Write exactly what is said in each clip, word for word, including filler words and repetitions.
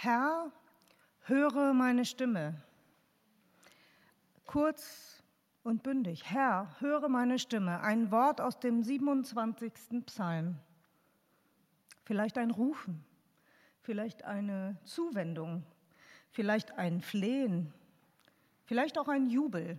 Herr, höre meine Stimme. Kurz und bündig. Herr, höre meine Stimme. Ein Wort aus dem siebenundzwanzigsten Psalm. Vielleicht ein Rufen, vielleicht eine Zuwendung, vielleicht ein Flehen, vielleicht auch ein Jubel.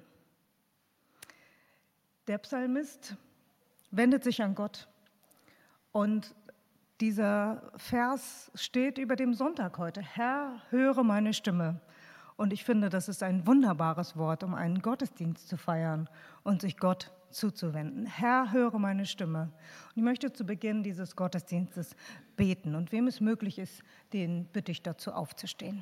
Der Psalmist wendet sich an Gott und dieser Vers steht über dem Sonntag heute. Herr, höre meine Stimme. Und ich finde, das ist ein wunderbares Wort, um einen Gottesdienst zu feiern und sich Gott zuzuwenden. Herr, höre meine Stimme. Und ich möchte zu Beginn dieses Gottesdienstes beten. Und wem es möglich ist, den bitte ich dazu aufzustehen.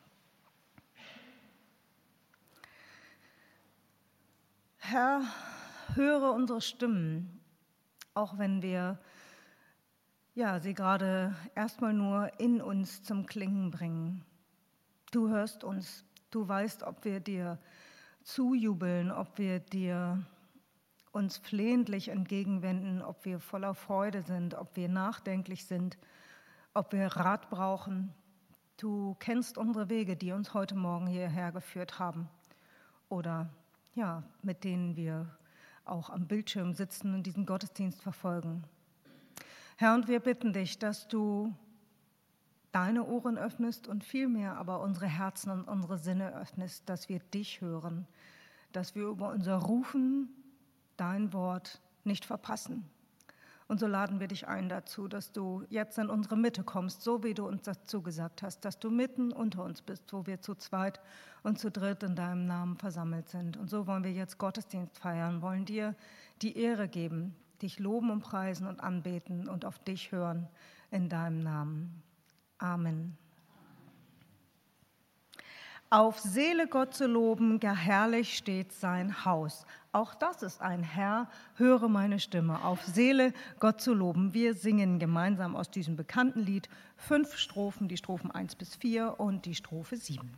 Herr, höre unsere Stimmen, auch wenn wir ja, sie gerade erstmal nur in uns zum Klingen bringen. Du hörst uns, du weißt, ob wir dir zujubeln, ob wir dir uns flehentlich entgegenwenden, ob wir voller Freude sind, ob wir nachdenklich sind, ob wir Rat brauchen. Du kennst unsere Wege, die uns heute Morgen hierher geführt haben oder ja, mit denen wir auch am Bildschirm sitzen und diesen Gottesdienst verfolgen. Herr, und wir bitten dich, dass du deine Ohren öffnest und vielmehr aber unsere Herzen und unsere Sinne öffnest, dass wir dich hören, dass wir über unser Rufen dein Wort nicht verpassen. Und so laden wir dich ein dazu, dass du jetzt in unsere Mitte kommst, so wie du uns dazu gesagt hast, dass du mitten unter uns bist, wo wir zu zweit und zu dritt in deinem Namen versammelt sind. Und so wollen wir jetzt Gottesdienst feiern, wollen dir die Ehre geben, dich loben und preisen und anbeten und auf dich hören in deinem Namen. Amen. Auf Seele Gott zu loben, gar herrlich steht sein Haus. Auch das ist ein Herr, höre meine Stimme. Auf Seele Gott zu loben. Wir singen gemeinsam aus diesem bekannten Lied fünf Strophen, die Strophen eins bis vier und die Strophe sieben.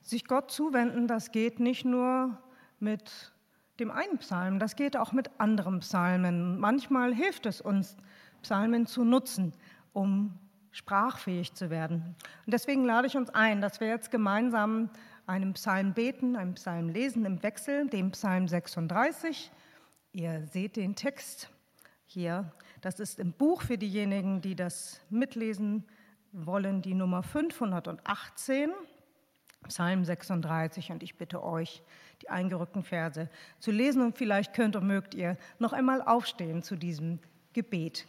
Sich Gott zuwenden, das geht nicht nur mit dem einen Psalm, das geht auch mit anderen Psalmen. Manchmal hilft es uns, Psalmen zu nutzen, um sprachfähig zu werden. Und deswegen lade ich uns ein, dass wir jetzt gemeinsam einen Psalm beten, einen Psalm lesen im Wechsel, den Psalm sechsunddreißig. Ihr seht den Text hier. Das ist im Buch für diejenigen, die das mitlesen wollen, die Nummer fünfhundertachtzehn. Psalm sechsunddreißig, und ich bitte euch, die eingerückten Verse zu lesen, und vielleicht könnt und mögt ihr noch einmal aufstehen zu diesem Gebet.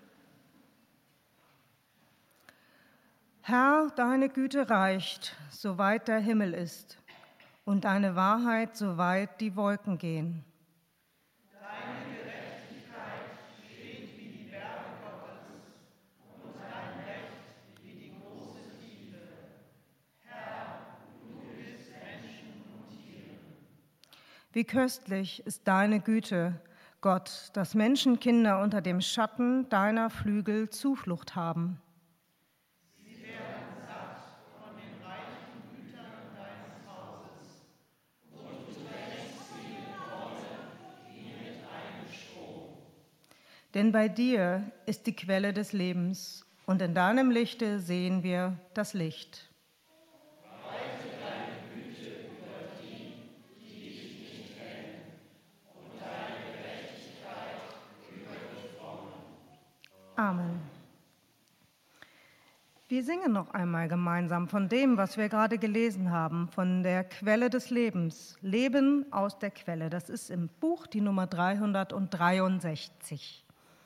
Herr, deine Güte reicht, soweit der Himmel ist, und deine Wahrheit, soweit die Wolken gehen. Deine Gerechtigkeit steht wie die Berge Gottes, und dein Recht wie die große Tiefe. Herr, du bist Menschen und Tieren. Wie köstlich ist deine Güte, Gott, dass Menschenkinder unter dem Schatten deiner Flügel Zuflucht haben. Sie werden satt von den reichen Gütern deines Hauses, und du trägst sie mit Worten wie mit einem Strom. Denn bei dir ist die Quelle des Lebens, und in deinem Lichte sehen wir das Licht. Amen. Wir singen noch einmal gemeinsam von dem, was wir gerade gelesen haben, von der Quelle des Lebens. Leben aus der Quelle. Das ist im Buch die Nummer dreihundertdreiundsechzig.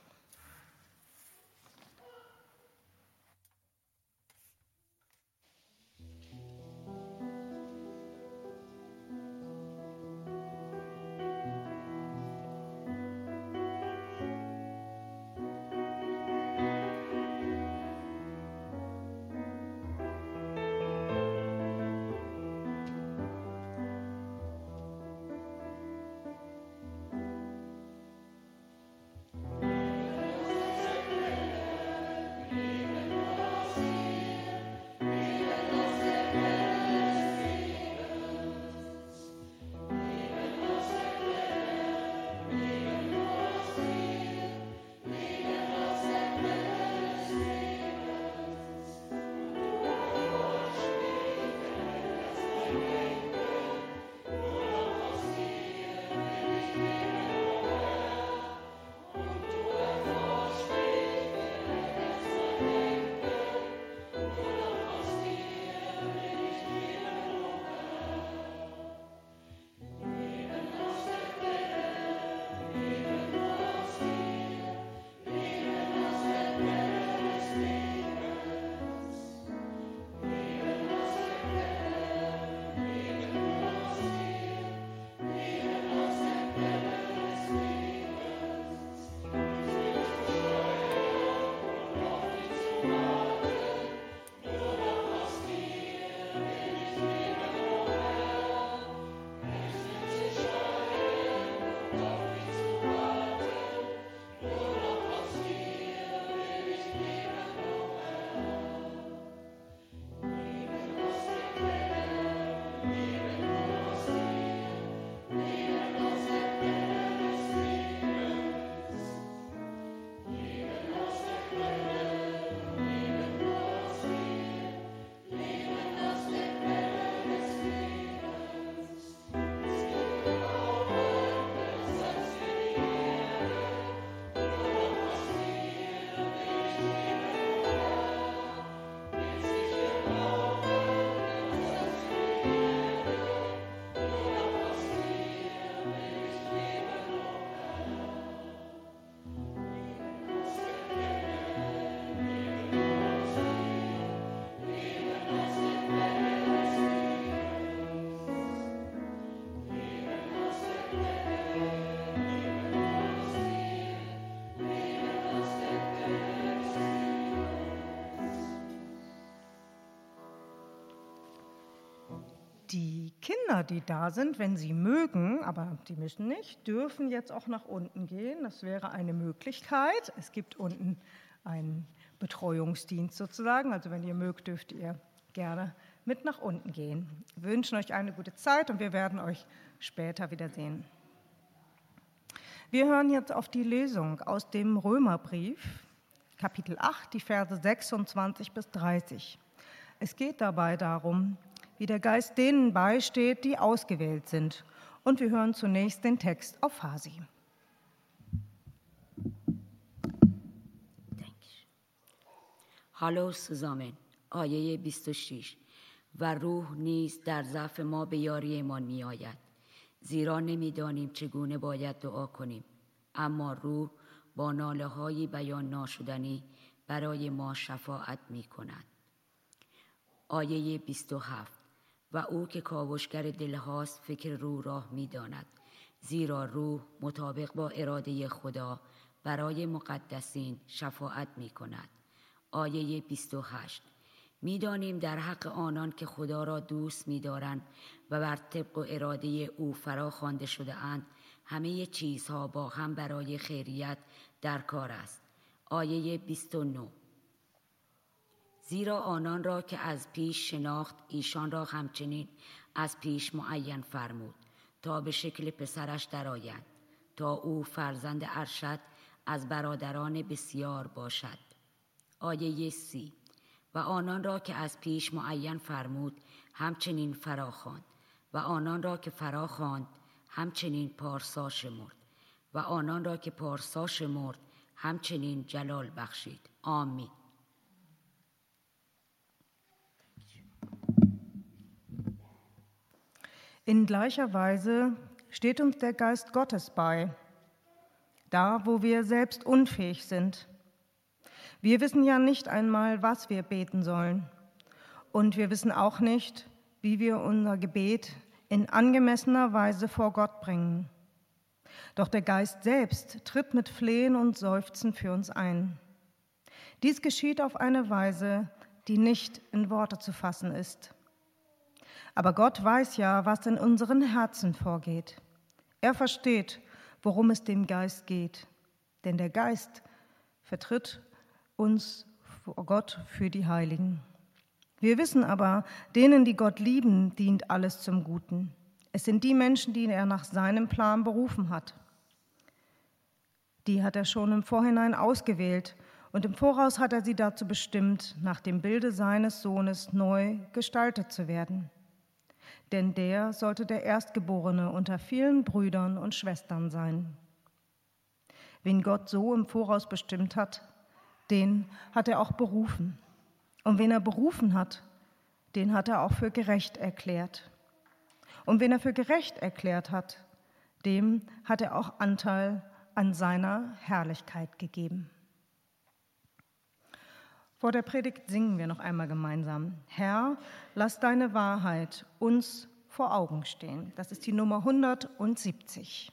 Die Kinder, die da sind, wenn sie mögen, aber die müssen nicht, dürfen jetzt auch nach unten gehen. Das wäre eine Möglichkeit. Es gibt unten einen Betreuungsdienst sozusagen. Also wenn ihr mögt, dürft ihr gerne mit nach unten gehen. Wir wünschen euch eine gute Zeit und wir werden euch später wiedersehen. Wir hören jetzt auf die Lesung aus dem Römerbrief, Kapitel acht, die Verse sechsundzwanzig bis dreißig. Es geht dabei darum, wie der Geist denen beisteht, die ausgewählt sind. Und wir hören zunächst den Text auf Farsi. حالا سوزامن آیه بیست و شش و روح نیز در ضعف ما به یاریمان می آید زیرا نمی دانیم چگونه باید دعا کنیم اما روح با ناله های بیان ناشدنی برای ما شفاعت می کند. آیه بیست و هفت و او که کاوشگر دل هاست فکر روح راه می داند زیرا روح مطابق با اراده خدا برای مقدسین شفاعت می کند. آیه بیست و هشت می دانیم در حق آنان که خدا را دوست می دارند و بر طبق و اراده او فرا خوانده شده اند همه چیزها با هم برای خیریت در کار است. آیه بیست و نه زیرا آنان را که از پیش شناخت ایشان را همچنین از پیش معین فرمود تا به شکل پسرش درآیند تا او فرزند ارشد از برادران بسیار باشد. آیه سی و آنان را که از پیش معین فرمود همچنین فرا خواند و آنان را که فرا خواند همچنین پارسا شمرد و آنان را که پارسا شمرد همچنین جلال بخشید. آمین. In gleicher Weise steht uns der Geist Gottes bei, da wo wir selbst unfähig sind. Wir wissen ja nicht einmal, was wir beten sollen. Und wir wissen auch nicht, wie wir unser Gebet in angemessener Weise vor Gott bringen. Doch der Geist selbst tritt mit Flehen und Seufzen für uns ein. Dies geschieht auf eine Weise, die nicht in Worte zu fassen ist. Aber Gott weiß ja, was in unseren Herzen vorgeht. Er versteht, worum es dem Geist geht. Denn der Geist vertritt uns vor Gott für die Heiligen. Wir wissen aber, denen, die Gott lieben, dient alles zum Guten. Es sind die Menschen, die er nach seinem Plan berufen hat. Die hat er schon im Vorhinein ausgewählt und im Voraus hat er sie dazu bestimmt, nach dem Bilde seines Sohnes neu gestaltet zu werden. Denn der sollte der Erstgeborene unter vielen Brüdern und Schwestern sein. Wen Gott so im Voraus bestimmt hat, den hat er auch berufen. Und wen er berufen hat, den hat er auch für gerecht erklärt. Und wen er für gerecht erklärt hat, dem hat er auch Anteil an seiner Herrlichkeit gegeben. Vor der Predigt singen wir noch einmal gemeinsam. Herr, lass deine Wahrheit uns vor Augen stehen. Das ist die Nummer hundertsiebzig.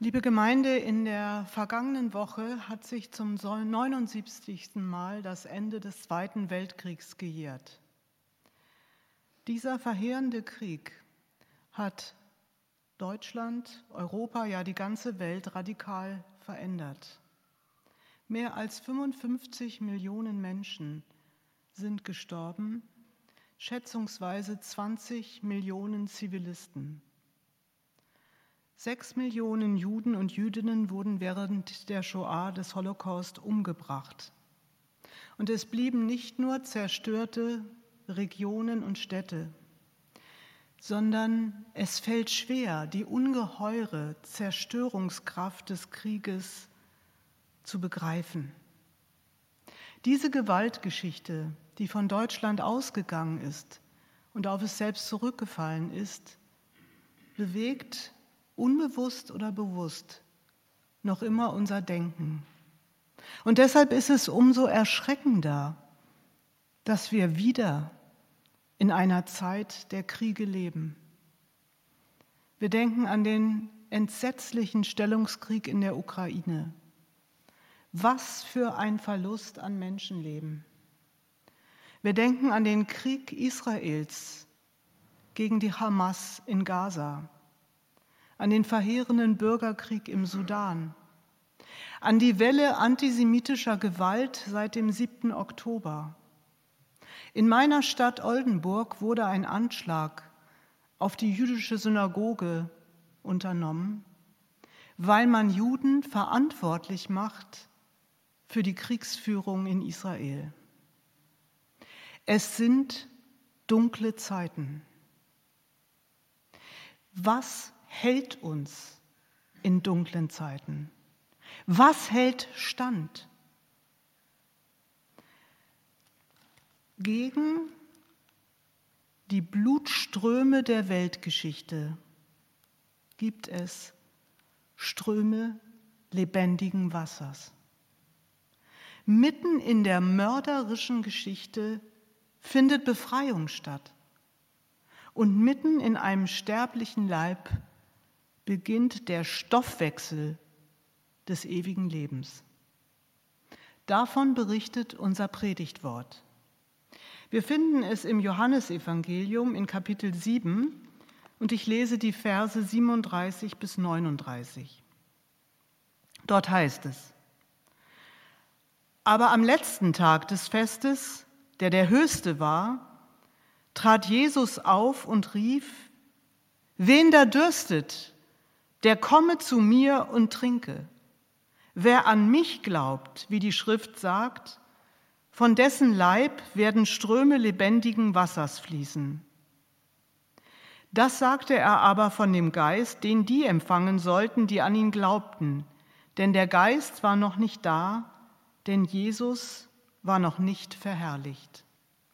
Liebe Gemeinde, in der vergangenen Woche hat sich zum neunundsiebzigsten Mal das Ende des Zweiten Weltkriegs gejährt. Dieser verheerende Krieg hat Deutschland, Europa, ja die ganze Welt radikal verändert. Mehr als fünfundfünfzig Millionen Menschen sind gestorben, schätzungsweise zwanzig Millionen Zivilisten. Sechs Millionen Juden und Jüdinnen wurden während der Shoah des Holocaust umgebracht. Und es blieben nicht nur zerstörte Regionen und Städte, sondern es fällt schwer, die ungeheure Zerstörungskraft des Krieges zu begreifen. Diese Gewaltgeschichte, die von Deutschland ausgegangen ist und auf es selbst zurückgefallen ist, bewegt unbewusst oder bewusst noch immer unser Denken. Und deshalb ist es umso erschreckender, dass wir wieder in einer Zeit der Kriege leben. Wir denken an den entsetzlichen Stellungskrieg in der Ukraine. Was für ein Verlust an Menschenleben. Wir denken an den Krieg Israels gegen die Hamas in Gaza, an den verheerenden Bürgerkrieg im Sudan, an die Welle antisemitischer Gewalt seit dem siebten Oktober. In meiner Stadt Oldenburg wurde ein Anschlag auf die jüdische Synagoge unternommen, weil man Juden verantwortlich macht für die Kriegsführung in Israel. Es sind dunkle Zeiten. Was hält uns in dunklen Zeiten? Was hält stand? Gegen die Blutströme der Weltgeschichte gibt es Ströme lebendigen Wassers. Mitten in der mörderischen Geschichte findet Befreiung statt. Und mitten in einem sterblichen Leib beginnt der Stoffwechsel des ewigen Lebens. Davon berichtet unser Predigtwort. Wir finden es im Johannesevangelium in Kapitel sieben und ich lese die Verse siebenunddreißig bis neununddreißig. Dort heißt es: Aber am letzten Tag des Festes, der der höchste war, trat Jesus auf und rief: Wen da dürstet, der komme zu mir und trinke. Wer an mich glaubt, wie die Schrift sagt, von dessen Leib werden Ströme lebendigen Wassers fließen. Das sagte er aber von dem Geist, den die empfangen sollten, die an ihn glaubten. Denn der Geist war noch nicht da, denn Jesus war noch nicht verherrlicht.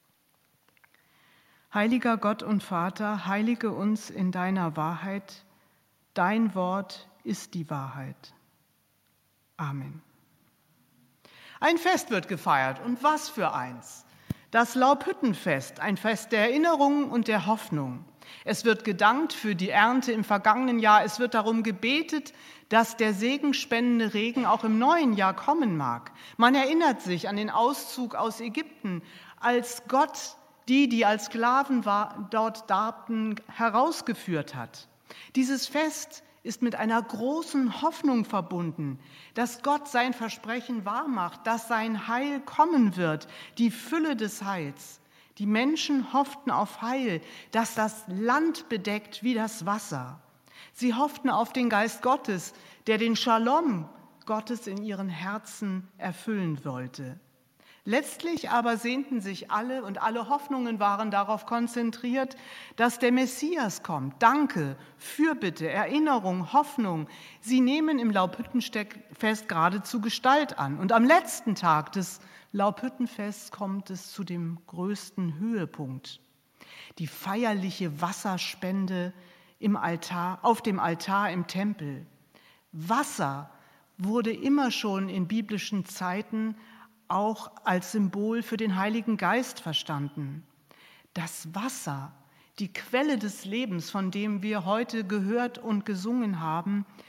Heiliger Gott und Vater, heilige uns in deiner Wahrheit. Dein Wort ist die Wahrheit. Amen. Ein Fest wird gefeiert, und was für eins. Das Laubhüttenfest, ein Fest der Erinnerung und der Hoffnung. Es wird gedankt für die Ernte im vergangenen Jahr. Es wird darum gebetet, dass der segenspendende Regen auch im neuen Jahr kommen mag. Man erinnert sich an den Auszug aus Ägypten, als Gott die, die als Sklaven war, dort darbten, herausgeführt hat. Dieses Fest ist mit einer großen Hoffnung verbunden, dass Gott sein Versprechen wahrmacht, dass sein Heil kommen wird, die Fülle des Heils. Die Menschen hofften auf Heil, dass das Land bedeckt wie das Wasser. Sie hofften auf den Geist Gottes, der den Shalom Gottes in ihren Herzen erfüllen wollte. Letztlich aber sehnten sich alle und alle Hoffnungen waren darauf konzentriert, dass der Messias kommt. Danke, Fürbitte, Erinnerung, Hoffnung. Sie nehmen im Laubhüttenfest geradezu Gestalt an. Und am letzten Tag des Laubhüttenfests kommt es zu dem größten Höhepunkt. Die feierliche Wasserspende im Altar, auf dem Altar im Tempel. Wasser wurde immer schon in biblischen Zeiten auch als Symbol für den Heiligen Geist verstanden. Das Wasser, die Quelle des Lebens, von dem wir heute gehört und gesungen haben,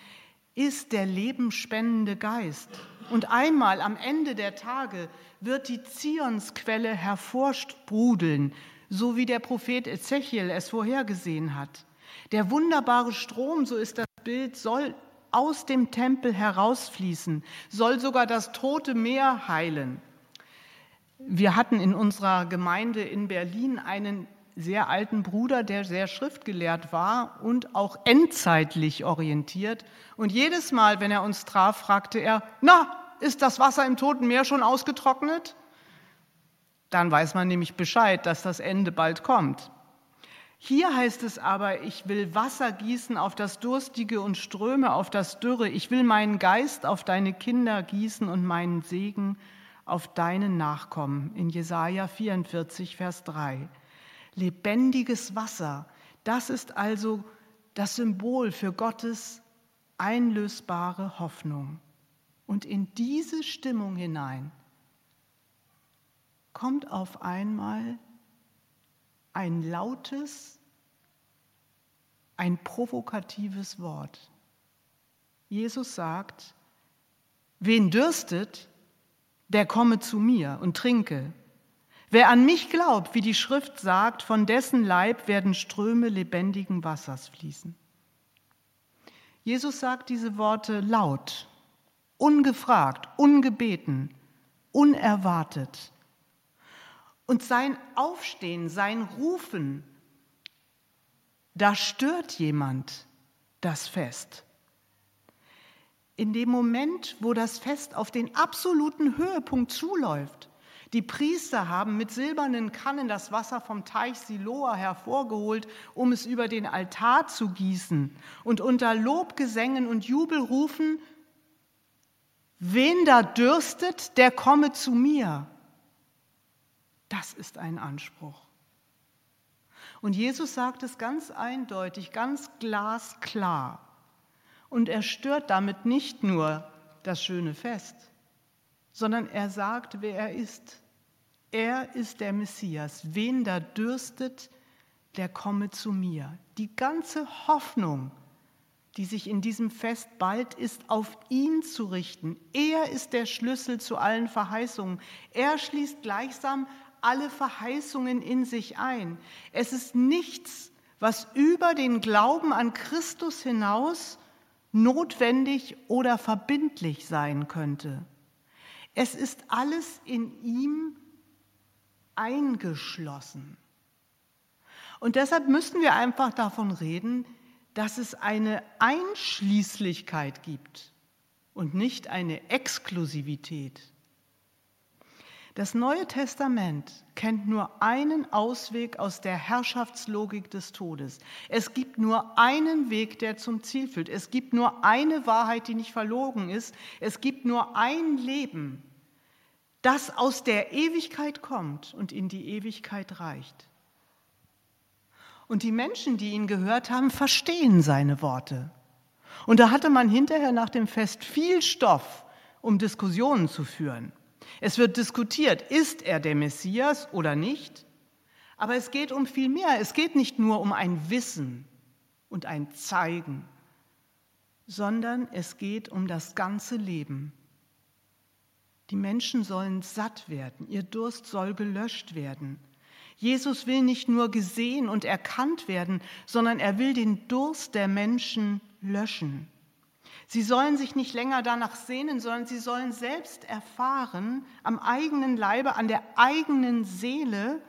ist der lebenspendende Geist. Und einmal am Ende der Tage wird die Zionsquelle hervorsprudeln, so wie der Prophet Ezechiel es vorhergesehen hat. Der wunderbare Strom, so ist das Bild, soll aus dem Tempel herausfließen, soll sogar das Tote Meer heilen. Wir hatten in unserer Gemeinde in Berlin einen sehr alten Bruder, der sehr schriftgelehrt war und auch endzeitlich orientiert. Und jedes Mal, wenn er uns traf, fragte er, na, ist das Wasser im Toten Meer schon ausgetrocknet? Dann weiß man nämlich Bescheid, dass das Ende bald kommt. Hier heißt es aber, ich will Wasser gießen auf das Durstige und Ströme auf das Dürre. Ich will meinen Geist auf deine Kinder gießen und meinen Segen auf deine Nachkommen. In Jesaja vierundvierzig, Vers drei. Lebendiges Wasser, das ist also das Symbol für Gottes einlösbare Hoffnung. Und in diese Stimmung hinein kommt auf einmal ein lautes, ein provokatives Wort. Jesus sagt, wen dürstet, der komme zu mir und trinke. Wer an mich glaubt, wie die Schrift sagt, von dessen Leib werden Ströme lebendigen Wassers fließen. Jesus sagt diese Worte laut, ungefragt, ungebeten, unerwartet. Und sein Aufstehen, sein Rufen, da stört jemand das Fest. In dem Moment, wo das Fest auf den absoluten Höhepunkt zuläuft, die Priester haben mit silbernen Kannen das Wasser vom Teich Siloa hervorgeholt, um es über den Altar zu gießen und unter Lobgesängen und Jubelrufen, wen da dürstet, der komme zu mir. Das ist ein Anspruch. Und Jesus sagt es ganz eindeutig, ganz glasklar. Und er stört damit nicht nur das schöne Fest, sondern er sagt, wer er ist. Er ist der Messias. Wen da dürstet, der komme zu mir. Die ganze Hoffnung, die sich in diesem Fest bald ist, auf ihn zu richten. Er ist der Schlüssel zu allen Verheißungen. Er schließt gleichsam alle Verheißungen in sich ein. Es ist nichts, was über den Glauben an Christus hinaus notwendig oder verbindlich sein könnte. Es ist alles in ihm eingeschlossen. Und deshalb müssen wir einfach davon reden, dass es eine Einschließlichkeit gibt und nicht eine Exklusivität. Das Neue Testament kennt nur einen Ausweg aus der Herrschaftslogik des Todes. Es gibt nur einen Weg, der zum Ziel führt. Es gibt nur eine Wahrheit, die nicht verlogen ist. Es gibt nur ein Leben, das aus der Ewigkeit kommt und in die Ewigkeit reicht. Und die Menschen, die ihn gehört haben, verstehen seine Worte. Und da hatte man hinterher nach dem Fest viel Stoff, um Diskussionen zu führen. Es wird diskutiert, ist er der Messias oder nicht? Aber es geht um viel mehr. Es geht nicht nur um ein Wissen und ein Zeigen, sondern es geht um das ganze Leben. Die Menschen sollen satt werden, ihr Durst soll gelöscht werden. Jesus will nicht nur gesehen und erkannt werden, sondern er will den Durst der Menschen löschen. Sie sollen sich nicht länger danach sehnen, sondern sie sollen selbst erfahren, am eigenen Leibe, an der eigenen Seele,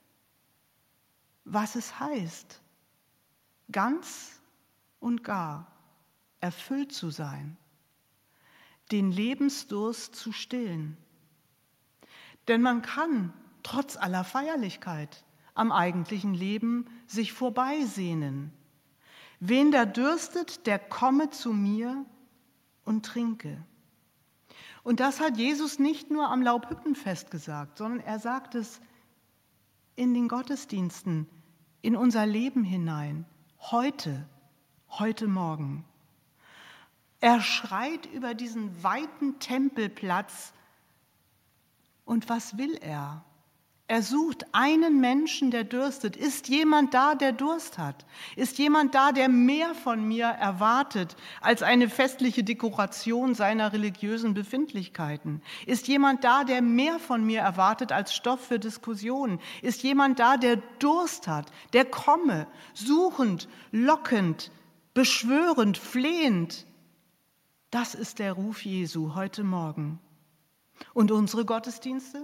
was es heißt, ganz und gar erfüllt zu sein, den Lebensdurst zu stillen. Denn man kann trotz aller Feierlichkeit am eigentlichen Leben sich vorbeisehnen. Wen da dürstet, der komme zu mir und trinke. Und das hat Jesus nicht nur am Laubhüttenfest gesagt, sondern er sagt es in den Gottesdiensten, in unser Leben hinein, heute, heute Morgen. Er schreit über diesen weiten Tempelplatz und was will er? Er sucht einen Menschen, der dürstet. Ist jemand da, der Durst hat? Ist jemand da, der mehr von mir erwartet als eine festliche Dekoration seiner religiösen Befindlichkeiten? Ist jemand da, der mehr von mir erwartet als Stoff für Diskussionen? Ist jemand da, der Durst hat, der komme, suchend, lockend, beschwörend, flehend? Das ist der Ruf Jesu heute Morgen. Und unsere Gottesdienste?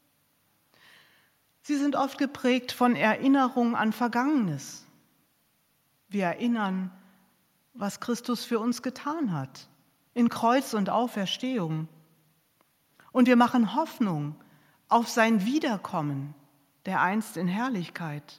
Sie sind oft geprägt von Erinnerung an Vergangenes. Wir erinnern, was Christus für uns getan hat, in Kreuz und Auferstehung. Und wir machen Hoffnung auf sein Wiederkommen, dereinst in Herrlichkeit.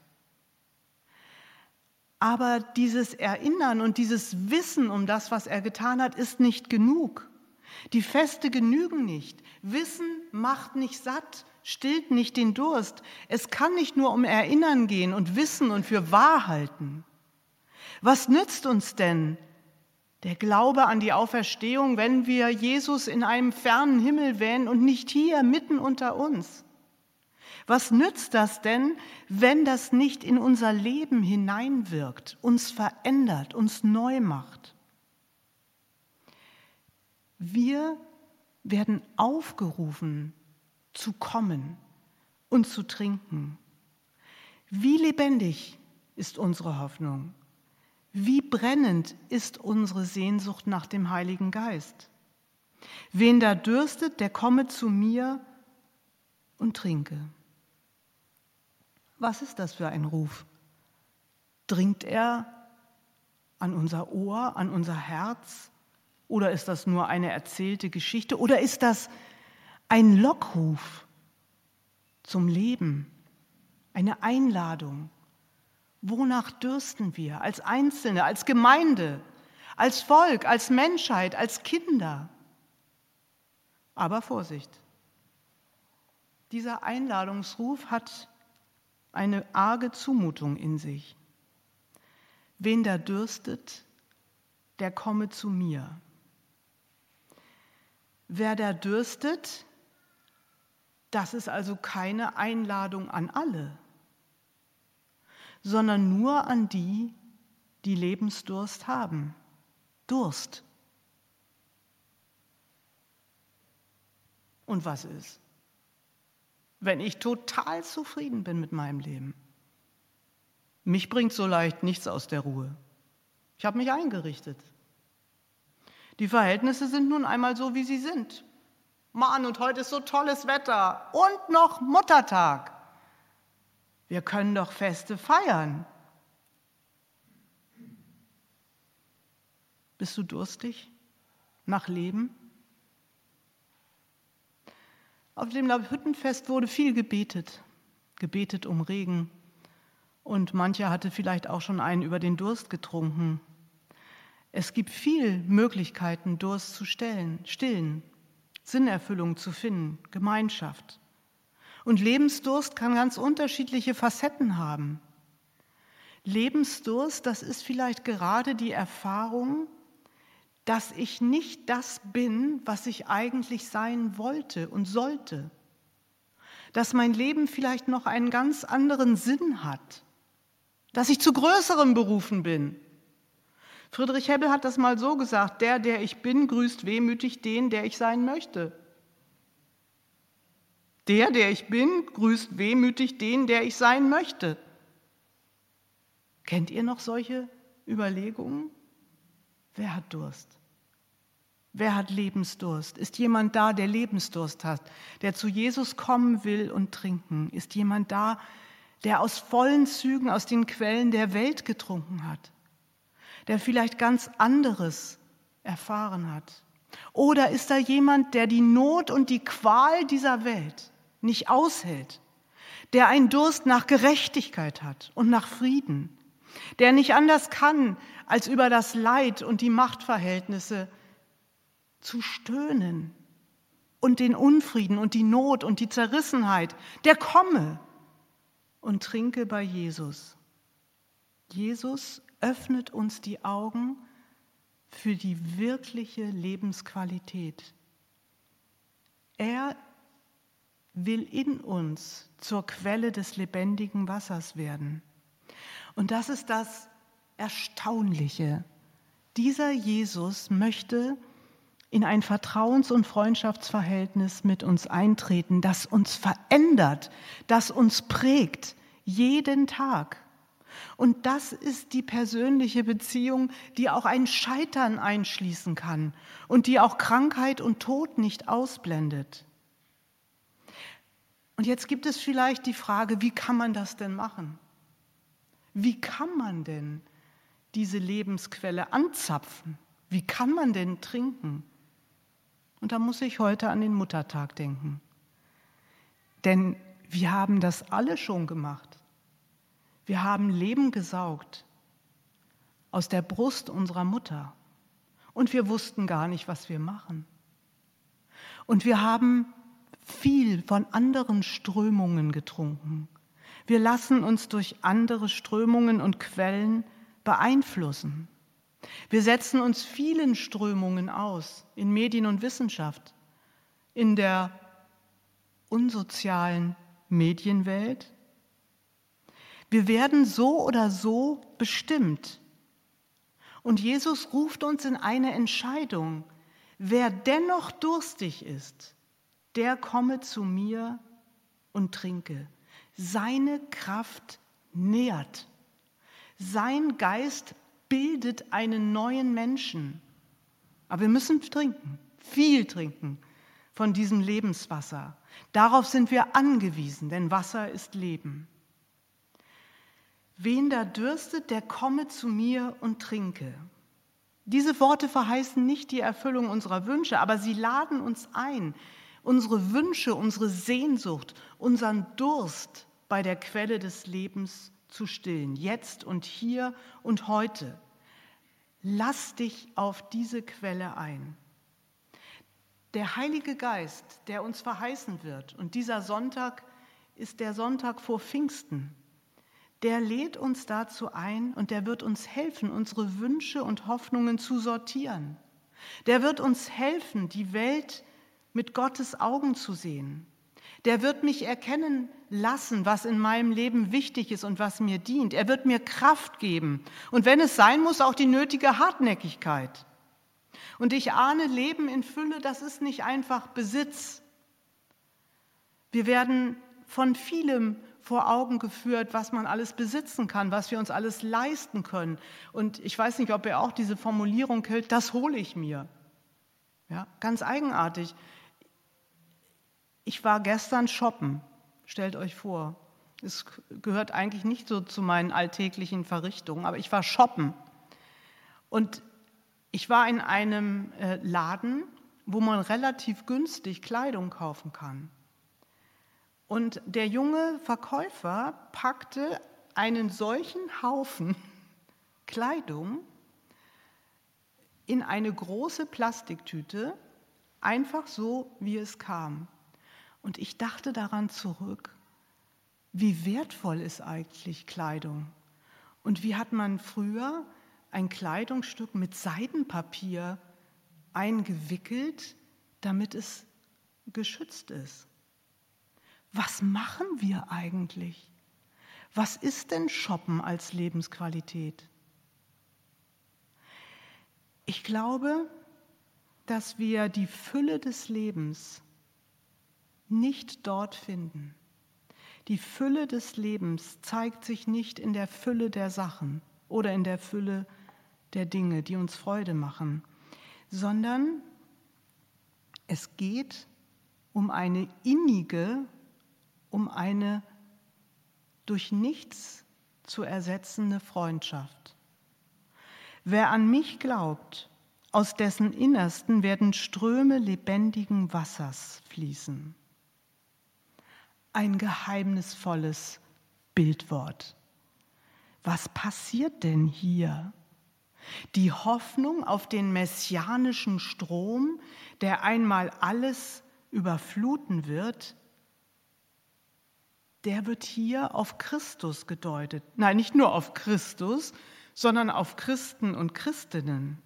Aber dieses Erinnern und dieses Wissen um das, was er getan hat, ist nicht genug. Die Feste genügen nicht. Wissen macht nicht satt, stillt nicht den Durst. Es kann nicht nur um Erinnern gehen und Wissen und für wahr halten. Was nützt uns denn der Glaube an die Auferstehung, wenn wir Jesus in einem fernen Himmel wähnen und nicht hier mitten unter uns? Was nützt das denn, wenn das nicht in unser Leben hineinwirkt, uns verändert, uns neu macht? Wir werden aufgerufen, zu kommen und zu trinken. Wie lebendig ist unsere Hoffnung? Wie brennend ist unsere Sehnsucht nach dem Heiligen Geist? Wen da dürstet, der komme zu mir und trinke. Was ist das für ein Ruf? Dringt er an unser Ohr, an unser Herz? Oder ist das nur eine erzählte Geschichte? Oder ist das ein Lockruf zum Leben, eine Einladung? Wonach dürsten wir als Einzelne, als Gemeinde, als Volk, als Menschheit, als Kinder? Aber Vorsicht, dieser Einladungsruf hat eine arge Zumutung in sich. Wen da dürstet, der komme zu mir. Wer da dürstet, das ist also keine Einladung an alle, sondern nur an die, die Lebensdurst haben. Durst. Und was ist, wenn ich total zufrieden bin mit meinem Leben? Mich bringt so leicht nichts aus der Ruhe. Ich habe mich eingerichtet. Die Verhältnisse sind nun einmal so, wie sie sind. Mann, und heute ist so tolles Wetter und noch Muttertag. Wir können doch Feste feiern. Bist du durstig nach Leben? Auf dem Laubhüttenfest wurde viel gebetet, gebetet um Regen. Und mancher hatte vielleicht auch schon einen über den Durst getrunken. Es gibt viele Möglichkeiten, Durst zu stellen, stillen, Sinnerfüllung zu finden, Gemeinschaft. Und Lebensdurst kann ganz unterschiedliche Facetten haben. Lebensdurst, das ist vielleicht gerade die Erfahrung, dass ich nicht das bin, was ich eigentlich sein wollte und sollte. Dass mein Leben vielleicht noch einen ganz anderen Sinn hat. Dass ich zu Größerem berufen bin. Friedrich Hebbel hat das mal so gesagt: Der, der ich bin, grüßt wehmütig den, der ich sein möchte. Der, der ich bin, grüßt wehmütig den, der ich sein möchte. Kennt ihr noch solche Überlegungen? Wer hat Durst? Wer hat Lebensdurst? Ist jemand da, der Lebensdurst hat, der zu Jesus kommen will und trinken? Ist jemand da, der aus vollen Zügen aus den Quellen der Welt getrunken hat? Der vielleicht ganz anderes erfahren hat? Oder ist da jemand, der die Not und die Qual dieser Welt nicht aushält, der einen Durst nach Gerechtigkeit hat und nach Frieden, der nicht anders kann, als über das Leid und die Machtverhältnisse zu stöhnen und den Unfrieden und die Not und die Zerrissenheit, der komme und trinke bei Jesus. Jesus öffnet uns die Augen für die wirkliche Lebensqualität. Er will in uns zur Quelle des lebendigen Wassers werden. Und das ist das Erstaunliche. Dieser Jesus möchte in ein Vertrauens- und Freundschaftsverhältnis mit uns eintreten, das uns verändert, das uns prägt, jeden Tag. Und das ist die persönliche Beziehung, die auch ein Scheitern einschließen kann und die auch Krankheit und Tod nicht ausblendet. Und jetzt gibt es vielleicht die Frage, wie kann man das denn machen? Wie kann man denn diese Lebensquelle anzapfen? Wie kann man denn trinken? Und da muss ich heute an den Muttertag denken. Denn wir haben das alle schon gemacht. Wir haben Leben gesaugt aus der Brust unserer Mutter. Und wir wussten gar nicht, was wir machen. Und wir haben viel von anderen Strömungen getrunken. Wir lassen uns durch andere Strömungen und Quellen beeinflussen. Wir setzen uns vielen Strömungen aus, in Medien und Wissenschaft, in der unsozialen Medienwelt. Wir werden so oder so bestimmt. Und Jesus ruft uns in eine Entscheidung. Wer dennoch durstig ist, der komme zu mir und trinke. Seine Kraft nährt. Sein Geist bildet einen neuen Menschen. Aber wir müssen trinken, viel trinken von diesem Lebenswasser. Darauf sind wir angewiesen, denn Wasser ist Leben. Wen da dürstet, der komme zu mir und trinke. Diese Worte verheißen nicht die Erfüllung unserer Wünsche, aber sie laden uns ein, unsere Wünsche, unsere Sehnsucht, unseren Durst bei der Quelle des Lebens zu stillen, jetzt und hier und heute. Lass dich auf diese Quelle ein. Der Heilige Geist, der uns verheißen wird, und dieser Sonntag ist der Sonntag vor Pfingsten, der lädt uns dazu ein und der wird uns helfen, unsere Wünsche und Hoffnungen zu sortieren. Der wird uns helfen, die Welt mit Gottes Augen zu sehen. Der wird mich erkennen lassen, was in meinem Leben wichtig ist und was mir dient. Er wird mir Kraft geben und wenn es sein muss, auch die nötige Hartnäckigkeit. Und ich ahne, Leben in Fülle, das ist nicht einfach Besitz. Wir werden von vielem vor Augen geführt, was man alles besitzen kann, was wir uns alles leisten können. Und ich weiß nicht, ob ihr auch diese Formulierung kennt, das hole ich mir. Ja, ganz eigenartig. Ich war gestern shoppen, stellt euch vor. Es gehört eigentlich nicht so zu meinen alltäglichen Verrichtungen, aber ich war shoppen. Und ich war in einem Laden, wo man relativ günstig Kleidung kaufen kann. Und der junge Verkäufer packte einen solchen Haufen Kleidung in eine große Plastiktüte, einfach so, wie es kam. Und ich dachte daran zurück, wie wertvoll ist eigentlich Kleidung? Und wie hat man früher ein Kleidungsstück mit Seidenpapier eingewickelt, damit es geschützt ist? Was machen wir eigentlich? Was ist denn Shoppen als Lebensqualität? Ich glaube, dass wir die Fülle des Lebens nicht dort finden. Die Fülle des Lebens zeigt sich nicht in der Fülle der Sachen oder in der Fülle der Dinge, die uns Freude machen, sondern es geht um eine innige, um eine durch nichts zu ersetzende Freundschaft. Wer an mich glaubt, aus dessen Innersten werden Ströme lebendigen Wassers fließen. Ein geheimnisvolles Bildwort. Was passiert denn hier? Die Hoffnung auf den messianischen Strom, der einmal alles überfluten wird, der wird hier auf Christus gedeutet. Nein, nicht nur auf Christus, sondern auf Christen und Christinnen.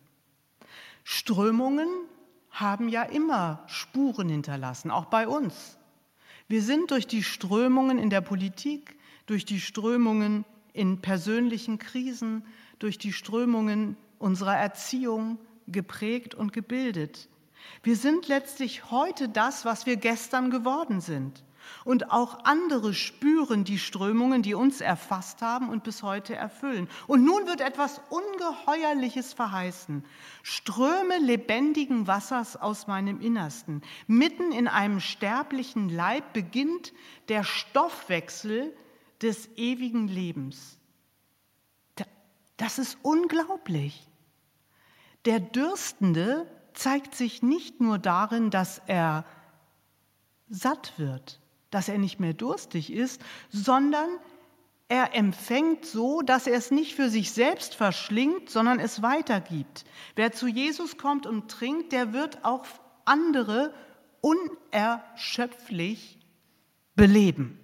Strömungen haben ja immer Spuren hinterlassen, auch bei uns. Wir sind durch die Strömungen in der Politik, durch die Strömungen in persönlichen Krisen, durch die Strömungen unserer Erziehung geprägt und gebildet. Wir sind letztlich heute das, was wir gestern geworden sind. Und auch andere spüren die Strömungen, die uns erfasst haben und bis heute erfüllen. Und nun wird etwas Ungeheuerliches verheißen. Ströme lebendigen Wassers aus meinem Innersten. Mitten in einem sterblichen Leib beginnt der Stoffwechsel des ewigen Lebens. Das ist unglaublich. Der Dürstende zeigt sich nicht nur darin, dass er satt wird, dass er nicht mehr durstig ist, sondern er empfängt so, dass er es nicht für sich selbst verschlingt, sondern es weitergibt. Wer zu Jesus kommt und trinkt, der wird auch andere unerschöpflich beleben.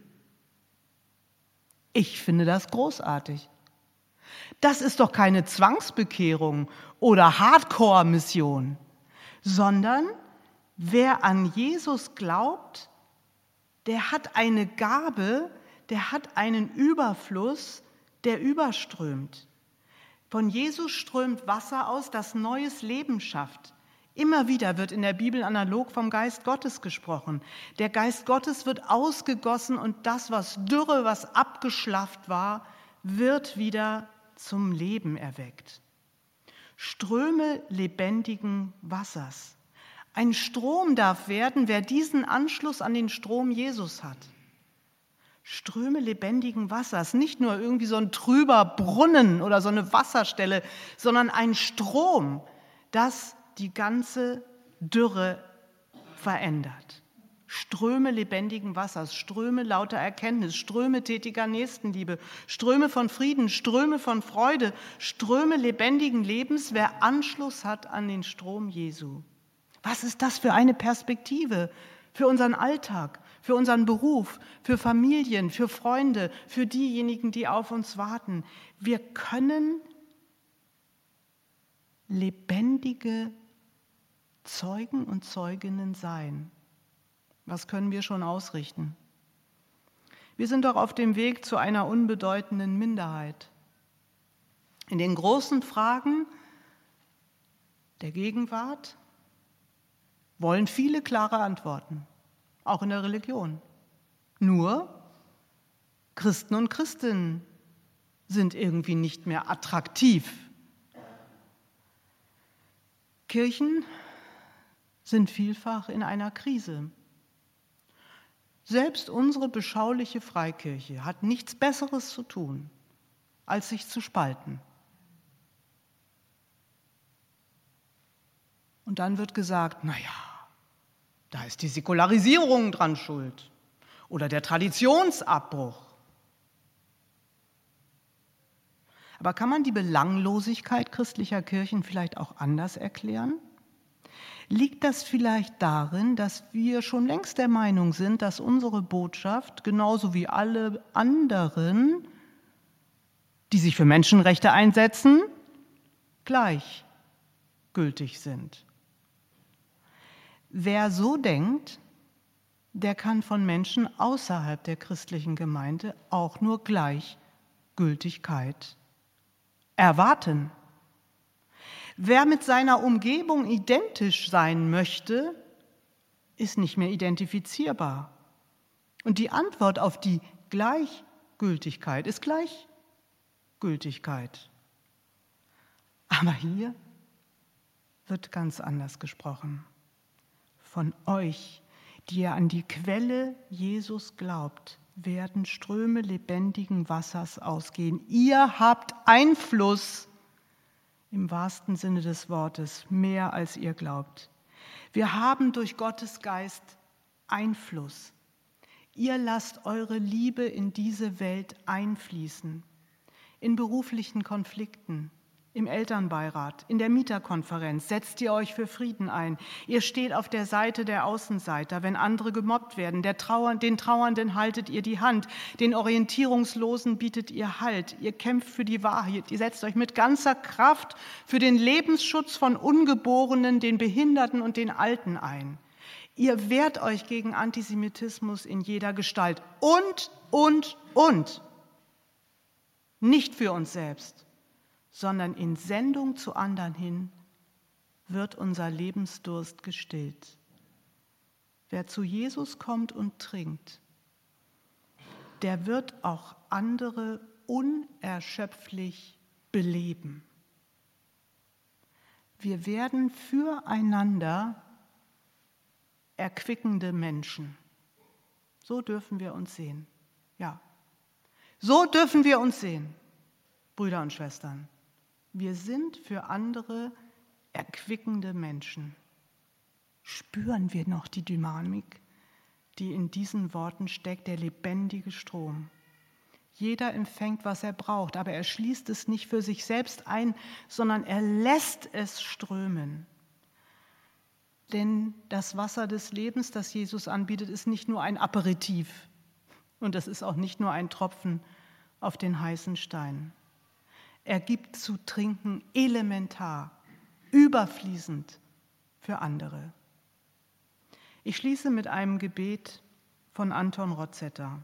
Ich finde das großartig. Das ist doch keine Zwangsbekehrung oder Hardcore-Mission, sondern wer an Jesus glaubt, der hat eine Gabe, der hat einen Überfluss, der überströmt. Von Jesus strömt Wasser aus, das neues Leben schafft. Immer wieder wird in der Bibel analog vom Geist Gottes gesprochen. Der Geist Gottes wird ausgegossen und das, was dürre, was abgeschlafft war, wird wieder zum Leben erweckt. Ströme lebendigen Wassers. Ein Strom darf werden, wer diesen Anschluss an den Strom Jesus hat. Ströme lebendigen Wassers, nicht nur irgendwie so ein trüber Brunnen oder so eine Wasserstelle, sondern ein Strom, das die ganze Dürre verändert. Ströme lebendigen Wassers, Ströme lauter Erkenntnis, Ströme tätiger Nächstenliebe, Ströme von Frieden, Ströme von Freude, Ströme lebendigen Lebens, wer Anschluss hat an den Strom Jesu. Was ist das für eine Perspektive für unseren Alltag, für unseren Beruf, für Familien, für Freunde, für diejenigen, die auf uns warten? Wir können lebendige Zeugen und Zeuginnen sein. Was können wir schon ausrichten? Wir sind doch auf dem Weg zu einer unbedeutenden Minderheit. In den großen Fragen der Gegenwart wollen viele klare Antworten, auch in der Religion. Nur Christen und Christinnen sind irgendwie nicht mehr attraktiv. Kirchen sind vielfach in einer Krise. Selbst unsere beschauliche Freikirche hat nichts Besseres zu tun, als sich zu spalten. Und dann wird gesagt, naja, da ist die Säkularisierung dran schuld oder der Traditionsabbruch. Aber kann man die Belanglosigkeit christlicher Kirchen vielleicht auch anders erklären? Liegt das vielleicht darin, dass wir schon längst der Meinung sind, dass unsere Botschaft, genauso wie alle anderen, die sich für Menschenrechte einsetzen, gleichgültig sind? Wer so denkt, der kann von Menschen außerhalb der christlichen Gemeinde auch nur Gleichgültigkeit erwarten. Wer mit seiner Umgebung identisch sein möchte, ist nicht mehr identifizierbar. Und die Antwort auf die Gleichgültigkeit ist Gleichgültigkeit. Aber hier wird ganz anders gesprochen. Von euch, die ihr an die Quelle Jesus glaubt, werden Ströme lebendigen Wassers ausgehen. Ihr habt Einfluss im wahrsten Sinne des Wortes, mehr als ihr glaubt. Wir haben durch Gottes Geist Einfluss. Ihr lasst eure Liebe in diese Welt einfließen, in beruflichen Konflikten, im Elternbeirat, in der Mieterkonferenz setzt ihr euch für Frieden ein. Ihr steht auf der Seite der Außenseiter, wenn andere gemobbt werden. Der Trauer, den Trauernden haltet ihr die Hand, den Orientierungslosen bietet ihr Halt. Ihr kämpft für die Wahrheit, ihr setzt euch mit ganzer Kraft für den Lebensschutz von Ungeborenen, den Behinderten und den Alten ein. Ihr wehrt euch gegen Antisemitismus in jeder Gestalt. Und, und, und. Nicht für uns selbst, sondern in Sendung zu anderen hin wird unser Lebensdurst gestillt. Wer zu Jesus kommt und trinkt, der wird auch andere unerschöpflich beleben. Wir werden füreinander erquickende Menschen. So dürfen wir uns sehen. Ja, so dürfen wir uns sehen, Brüder und Schwestern. Wir sind für andere erquickende Menschen. Spüren wir noch die Dynamik, die in diesen Worten steckt, der lebendige Strom. Jeder empfängt, was er braucht, aber er schließt es nicht für sich selbst ein, sondern er lässt es strömen. Denn das Wasser des Lebens, das Jesus anbietet, ist nicht nur ein Aperitif und es ist auch nicht nur ein Tropfen auf den heißen Stein. Er gibt zu trinken elementar, überfließend für andere. Ich schließe mit einem Gebet von Anton Rotzetter.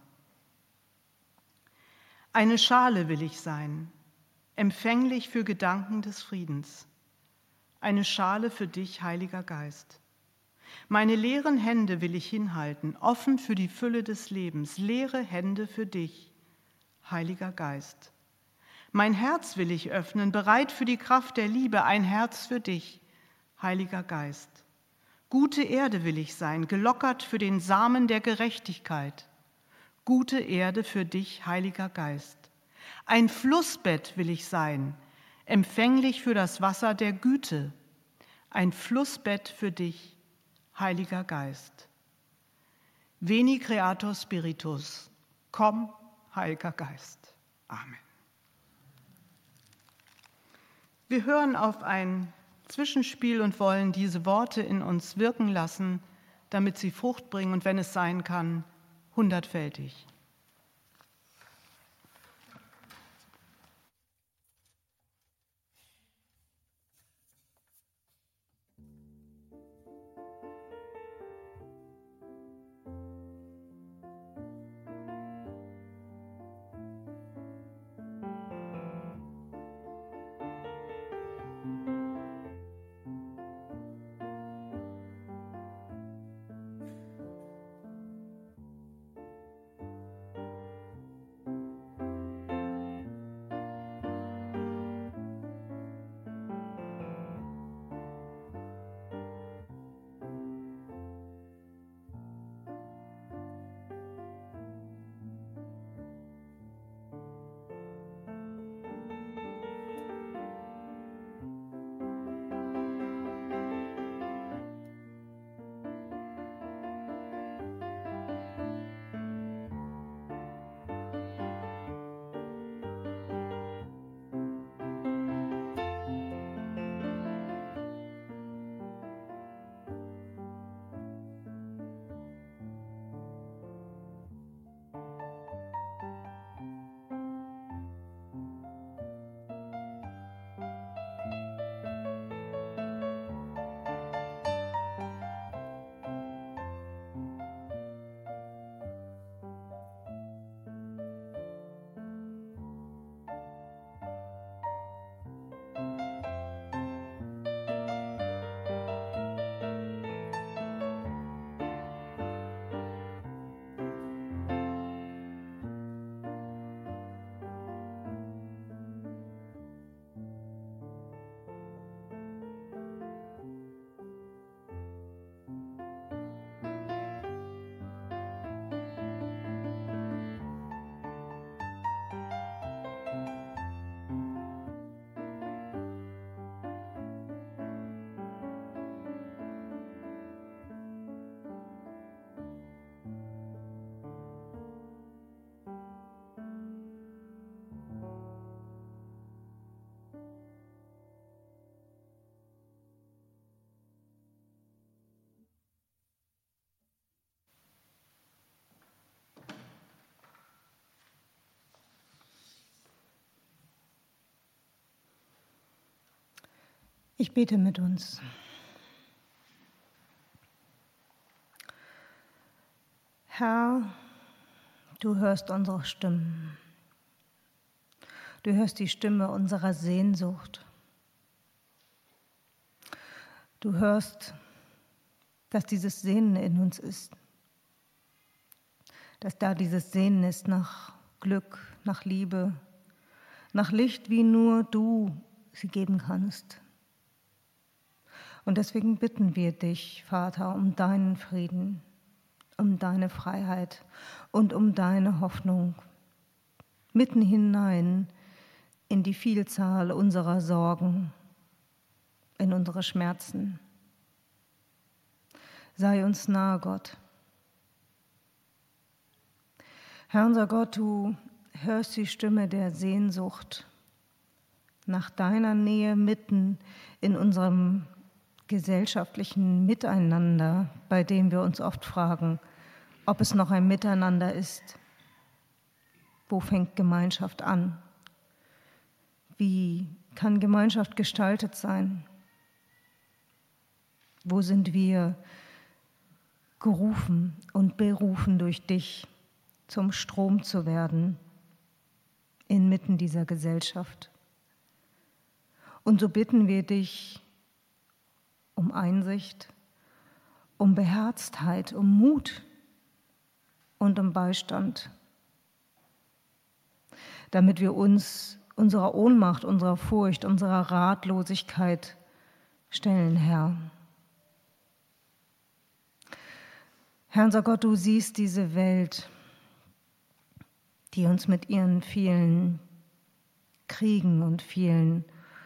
Eine Schale will ich sein, empfänglich für Gedanken des Friedens. Eine Schale für dich, Heiliger Geist. Meine leeren Hände will ich hinhalten, offen für die Fülle des Lebens, leere Hände für dich, Heiliger Geist. Mein Herz will ich öffnen, bereit für die Kraft der Liebe, ein Herz für dich, Heiliger Geist. Gute Erde will ich sein, gelockert für den Samen der Gerechtigkeit. Gute Erde für dich, Heiliger Geist. Ein Flussbett will ich sein, empfänglich für das Wasser der Güte. Ein Flussbett für dich, Heiliger Geist. Veni Creator Spiritus, komm, Heiliger Geist. Amen. Wir hören auf ein Zwischenspiel und wollen diese Worte in uns wirken lassen, damit sie Frucht bringen und wenn es sein kann, hundertfältig. Ich bete mit uns. Herr, du hörst unsere Stimmen. Du hörst die Stimme unserer Sehnsucht. Du hörst, dass dieses Sehnen in uns ist. Dass da dieses Sehnen ist nach Glück, nach Liebe, nach Licht, wie nur du sie geben kannst. Und deswegen bitten wir dich, Vater, um deinen Frieden, um deine Freiheit und um deine Hoffnung mitten hinein in die Vielzahl unserer Sorgen, in unsere Schmerzen. Sei uns nahe, Gott. Herr unser Gott, du hörst die Stimme der Sehnsucht nach deiner Nähe mitten in unserem gesellschaftlichen Miteinander, bei dem wir uns oft fragen, ob es noch ein Miteinander ist. Wo fängt Gemeinschaft an? Wie kann Gemeinschaft gestaltet sein? Wo sind wir gerufen und berufen durch dich, zum Strom zu werden inmitten dieser Gesellschaft? Und so bitten wir dich um Einsicht, um Beherztheit, um Mut und um Beistand, damit wir uns unserer Ohnmacht, unserer Furcht, unserer Ratlosigkeit stellen, Herr. Herr unser Gott, du siehst diese Welt, die uns mit ihren vielen Kriegen und vielen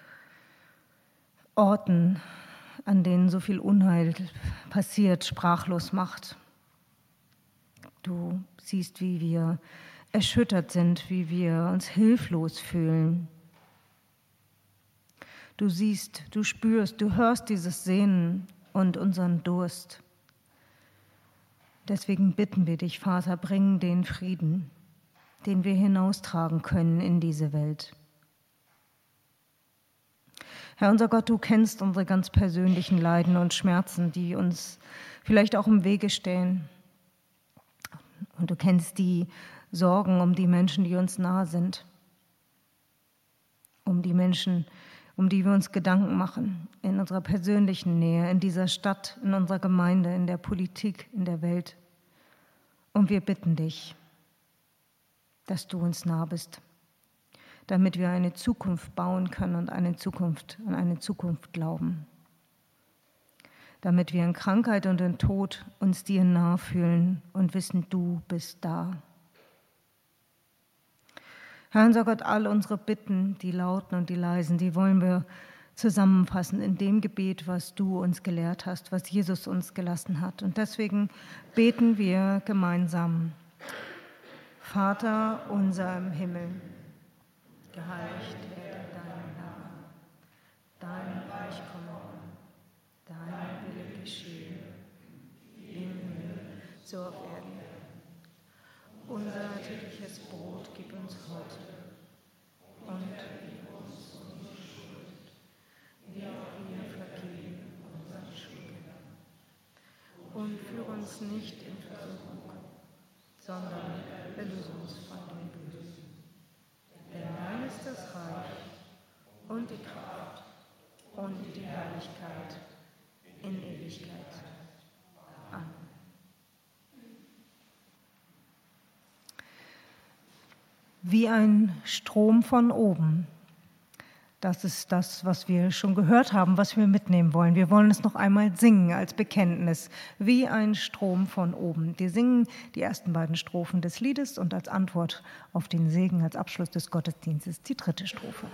Orten, an denen so viel Unheil passiert, sprachlos macht. Du siehst, wie wir erschüttert sind, wie wir uns hilflos fühlen. Du siehst, du spürst, du hörst dieses Sehnen und unseren Durst. Deswegen bitten wir dich, Vater, bring den Frieden, den wir hinaustragen können in diese Welt. Herr unser Gott, du kennst unsere ganz persönlichen Leiden und Schmerzen, die uns vielleicht auch im Wege stehen. Und du kennst die Sorgen um die Menschen, die uns nahe sind, um die Menschen, um die wir uns Gedanken machen, in unserer persönlichen Nähe, in dieser Stadt, in unserer Gemeinde, in der Politik, in der Welt. Und wir bitten dich, dass du uns nah bist, damit wir eine Zukunft bauen können und eine Zukunft, an eine Zukunft glauben. Damit wir in Krankheit und in Tod uns dir nahe fühlen und wissen, du bist da. Herr unser Gott, all unsere Bitten, die lauten und die leisen, die wollen wir zusammenfassen in dem Gebet, was du uns gelehrt hast, was Jesus uns gelassen hat. Und deswegen beten wir gemeinsam. Vater unser im Himmel, geheiligt werde dein Name, dein Reich komme, dein Wille geschehe, wie im Himmel, so auf Erden. Unser tägliches Brot gib uns heute und vergib uns unsere Schuld, wie auch wir vergeben unseren Schuldigern. Und führe uns nicht in Versuchung, sondern erlöse uns von dem Bösen. Denn dein ist das Reich und die Kraft und die Herrlichkeit in Ewigkeit. Amen. Wie ein Strom von oben. Das ist das, was wir schon gehört haben, was wir mitnehmen wollen. Wir wollen es noch einmal singen als Bekenntnis. Wie ein Strom von oben. Wir singen die ersten beiden Strophen des Liedes und als Antwort auf den Segen, als Abschluss des Gottesdienstes die dritte Strophe.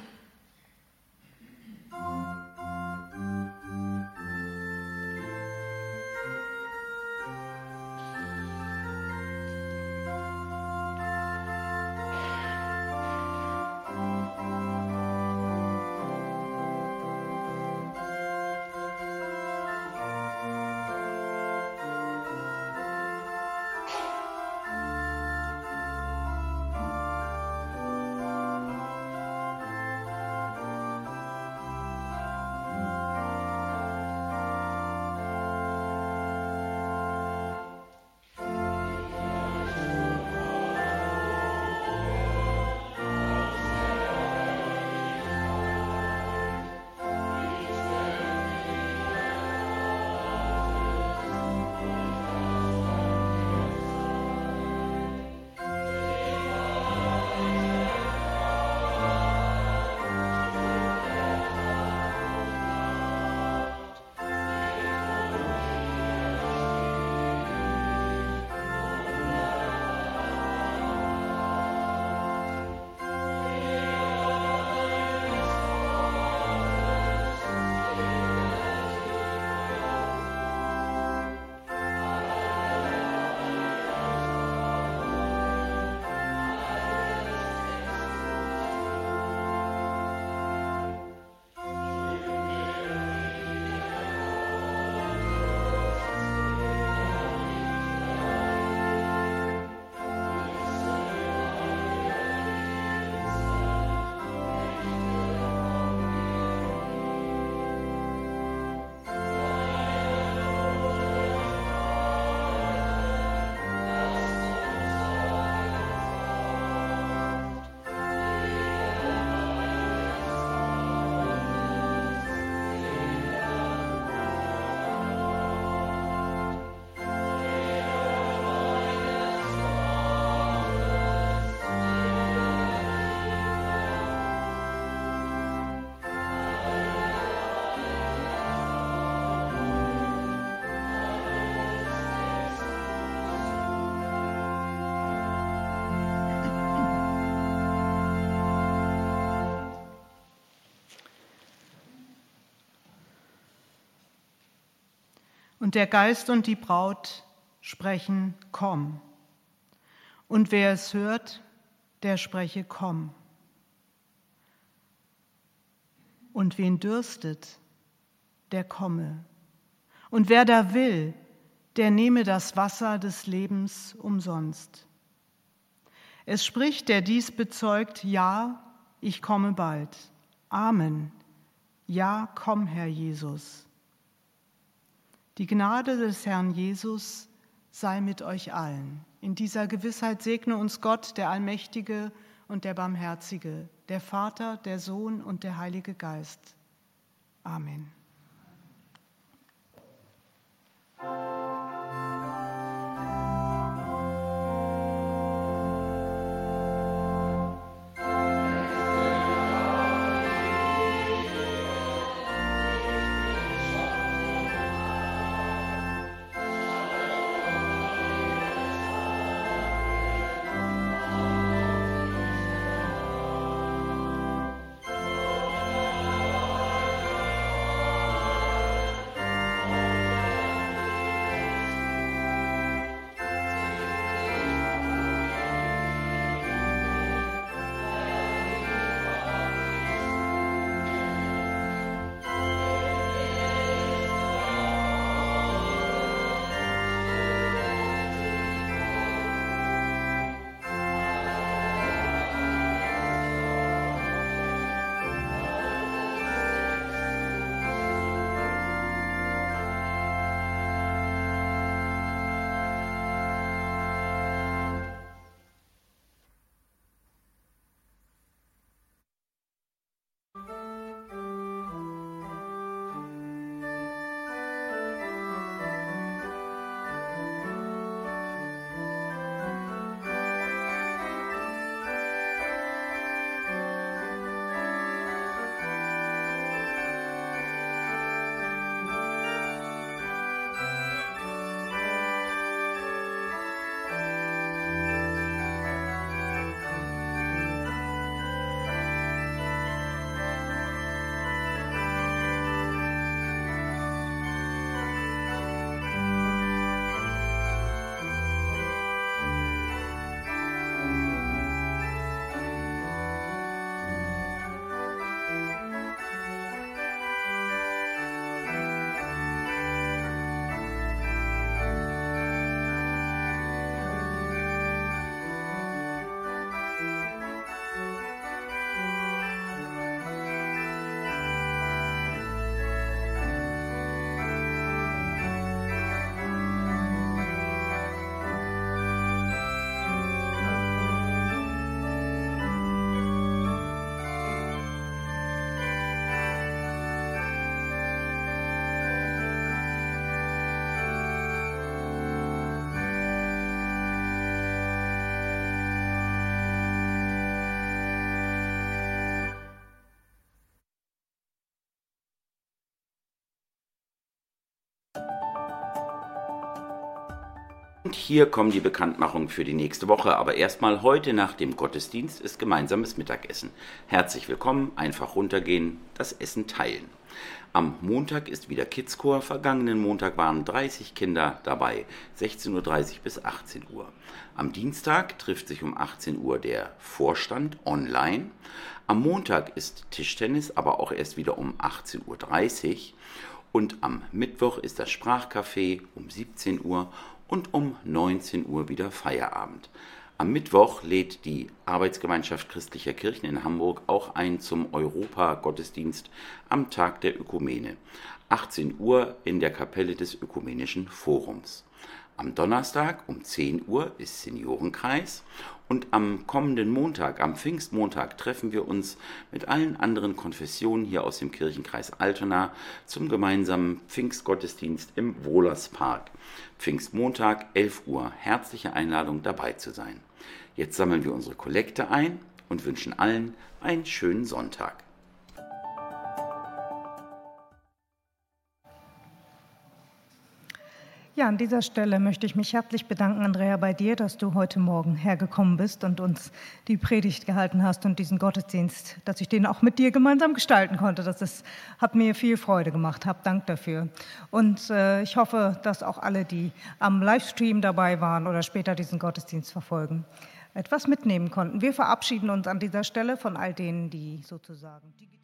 Und der Geist und die Braut sprechen, komm. Und wer es hört, der spreche, komm. Und wen dürstet, der komme. Und wer da will, der nehme das Wasser des Lebens umsonst. Es spricht, der dies bezeugt, ja, ich komme bald. Amen. Ja, komm, Herr Jesus. Die Gnade des Herrn Jesus sei mit euch allen. In dieser Gewissheit segne uns Gott, der Allmächtige und der Barmherzige, der Vater, der Sohn und der Heilige Geist. Amen. Und hier kommen die Bekanntmachungen für die nächste Woche, aber erstmal heute nach dem Gottesdienst ist gemeinsames Mittagessen. Herzlich willkommen, einfach runtergehen, das Essen teilen. Am Montag ist wieder Kidschor, vergangenen Montag waren dreißig Kinder dabei, sechzehn Uhr dreißig bis achtzehn Uhr. Am Dienstag trifft sich um achtzehn Uhr der Vorstand online. Am Montag ist Tischtennis, aber auch erst wieder um achtzehn Uhr dreißig. Und am Mittwoch ist das Sprachcafé um siebzehn Uhr und um neunzehn Uhr wieder Feierabend. Am Mittwoch lädt die Arbeitsgemeinschaft christlicher Kirchen in Hamburg auch ein zum Europa-Gottesdienst am Tag der Ökumene. achtzehn Uhr in der Kapelle des Ökumenischen Forums. Am Donnerstag um zehn Uhr ist Seniorenkreis und am kommenden Montag, am Pfingstmontag, treffen wir uns mit allen anderen Konfessionen hier aus dem Kirchenkreis Altona zum gemeinsamen Pfingstgottesdienst im Wohlerspark. Pfingstmontag, elf Uhr. Herzliche Einladung, dabei zu sein. Jetzt sammeln wir unsere Kollekte ein und wünschen allen einen schönen Sonntag. Ja, an dieser Stelle möchte ich mich herzlich bedanken, Andrea, bei dir, dass du heute Morgen hergekommen bist und uns die Predigt gehalten hast und diesen Gottesdienst, dass ich den auch mit dir gemeinsam gestalten konnte. Das ist, hat mir viel Freude gemacht. Hab Dank dafür. Und äh, ich hoffe, dass auch alle, die am Livestream dabei waren oder später diesen Gottesdienst verfolgen, etwas mitnehmen konnten. Wir verabschieden uns an dieser Stelle von all denen, die sozusagen